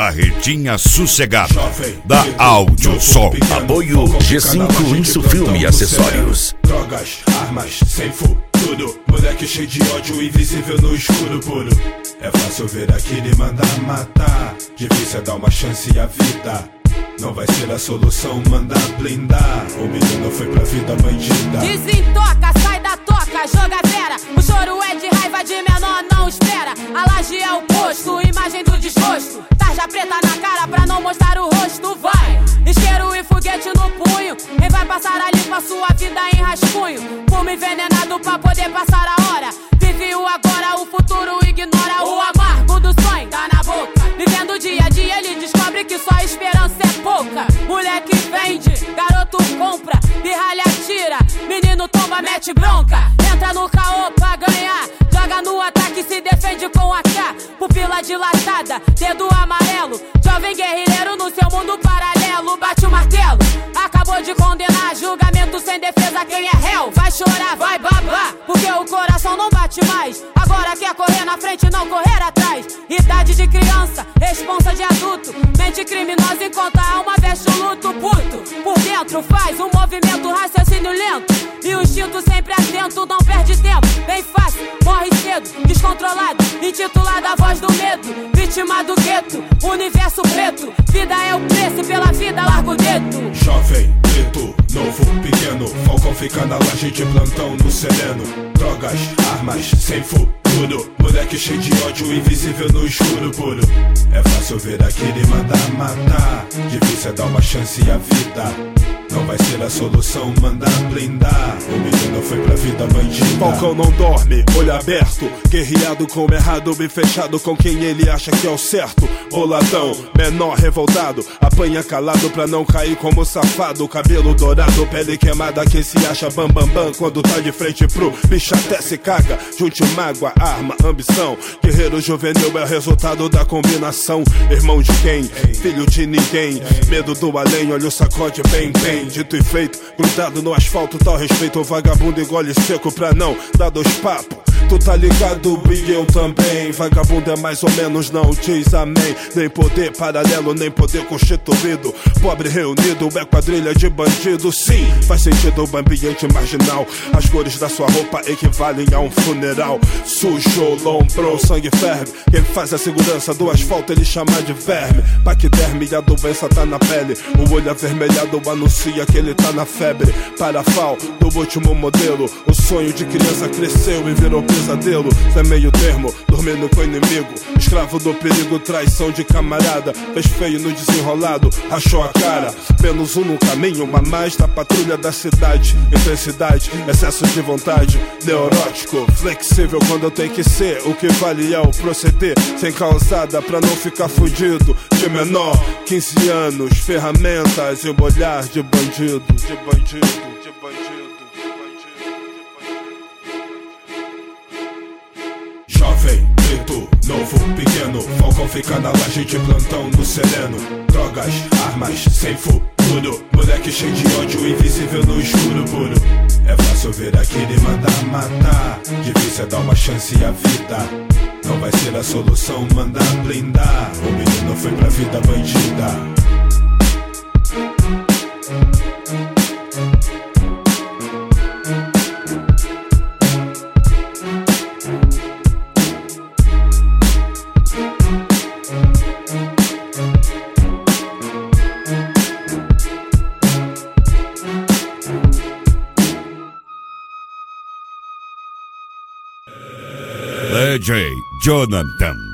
Carretinha Sossegada da Áudio Som. Apoio G5 Insufilme e Acessórios. Drogas, armas, sem futuro. Moleque cheio de ódio, invisível no escuro puro. É fácil ver aquele e mandar matar. Difícil é dar uma chance à vida. Não vai ser a solução mandar blindar. O menino foi pra vida bandida. Desentoca, sai da toca, joga vera. O choro é de raiva, de menor não espera. A laje é o posto, imagem do desgosto. Tarja preta na cara pra não mostrar o rosto. Vai, isqueiro e foguete no punho. Quem vai passar ali com a sua vida em rascunho? Fumo envenenado pra poder passar a hora. Vive o agora, o futuro ignora. O amargo do sonho tá na boca. Vivendo dia a dia ele descobre que só a esperança é pouca. Moleque vende, garoto compra, pirralha tira, menino tomba, mete bronca. Entra no caô pra ganhar, joga no ataque, se defende com AK. Pupila dilatada, dedo amarelo. Jovem guerrilheiro no seu mundo paralelo. Bate o martelo, acabou de condenar. Julgamento sem defesa, quem é réu vai chorar, vai babar, porque o coração não bate mais. Agora quer correr na frente, não correr atrás. Idade de criança, responsa de adulto. Mente criminosa enquanto a alma veste o luto. Puto, por dentro faz um movimento, raciocínio lento. E o instinto sempre atento, não perde tempo. Bem fácil, morre cedo, descontrolado. Intitulado a voz do medo, vítima do gueto. Universo preto, vida é o preço e pela vida larga o dedo. Jovem, preto, novo, pequeno. Falcão fica na laje de plantão no sereno. Drogas, armas, sem futuro. Moleque cheio de ódio, invisível no escuro puro. É fácil ver aquele e mandar matar. Difícil é dar uma chance à vida. Não vai ser a solução mandar blindar. O menino foi pra vida bandida. Falcão não dorme, olho aberto. Guerreado com o errado, bem fechado com quem ele acha que é o certo. Boladão, menor revoltado, apanha calado pra não cair como safado. Cabelo dourado, pele queimada, quem se acha bam bam bam quando tá de frente pro bicho até se caga. Junte mágoa, arma, ambição. Guerreiro juvenil é o resultado da combinação. Irmão de quem? Filho de ninguém. Medo do além, olha o sacode bem bem. Dito e feito, grudado no asfalto, tal respeito. O vagabundo engole seco pra não dar dois papos. Tu tá ligado, e eu também. Vagabundo é mais ou menos, não diz amém. Nem poder paralelo, nem poder constituído. Pobre reunido, é quadrilha de bandido. Sim, faz sentido o ambiente marginal. As cores da sua roupa equivalem a um funeral. Sujo, lombrou, sangue ferve. Quem faz a segurança do asfalto ele chama de verme. Paquiderme, a doença tá na pele. O olho avermelhado anuncia que ele tá na febre. Parafal, do último modelo. O sonho de criança cresceu e virou pesadelo. Zé meio termo, dormindo com o inimigo. Escravo do perigo, traição de camarada. Fez feio no desenrolado, rachou a cara. Menos um no caminho, uma mais da patrulha da cidade. Intensidade, excesso de vontade. Neurótico, flexível quando tem que ser. O que vale é o proceder, sem calçada pra não ficar fudido. De menor, 15 anos, ferramentas e um olhar de bandido. De bandido, de bandido. Jovem, preto, novo, pequeno. Falcão fica na laje de plantão no sereno. Drogas, armas, sem futuro. Moleque cheio de ódio, invisível no escuro puro. É fácil ver aquele e mandar matar. Difícil é dar uma chance à vida. Não vai ser a solução mandar blindar. O menino foi pra vida bandida. DJ Jonathan.